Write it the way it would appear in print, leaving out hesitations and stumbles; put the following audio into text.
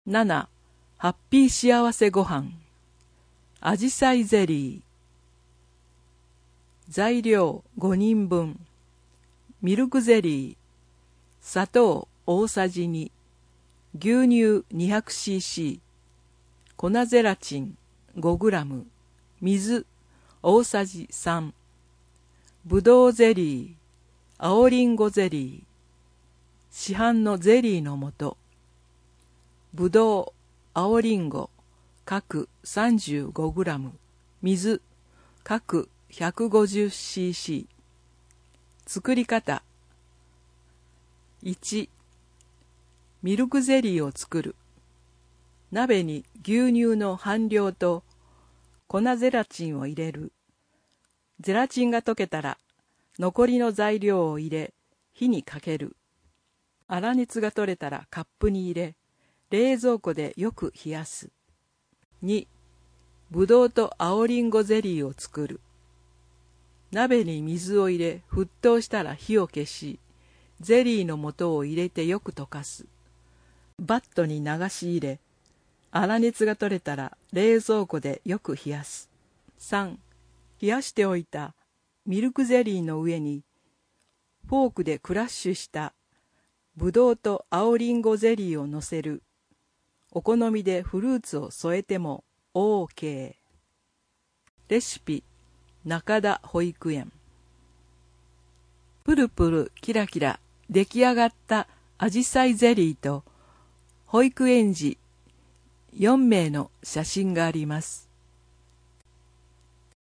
7. ハッピー幸せごはん。アジサイゼリー。材料5人分。ミルクゼリー。砂糖大さじ2。牛乳 200cc。粉ゼラチン 5g。水大さじ3。ぶどうゼリー。青りんごゼリー。市販のゼリーの素。ぶどう、青りんご、各 35g。水、各 150cc。作り方。1、ミルクゼリーを作る。鍋に牛乳の半量と粉ゼラチンを入れる。ゼラチンが溶けたら残りの材料を入れ火にかける。粗熱が取れたらカップに入れ冷蔵庫でよく冷やす。2、ぶどうと青りんごゼリーを作る。鍋に水を入れ沸騰したら火を消し、ゼリーの素を入れてよく溶かす。バットに流し入れ、粗熱が取れたら冷蔵庫でよく冷やす。3、冷やしておいたミルクゼリーの上にフォークでクラッシュしたぶどうと青りんごゼリーをのせる。お好みでフルーツを添えても OK。レシピ、中田保育園。プルプルキラキラ出来上がったアジサイゼリーと保育園児4名の写真があります。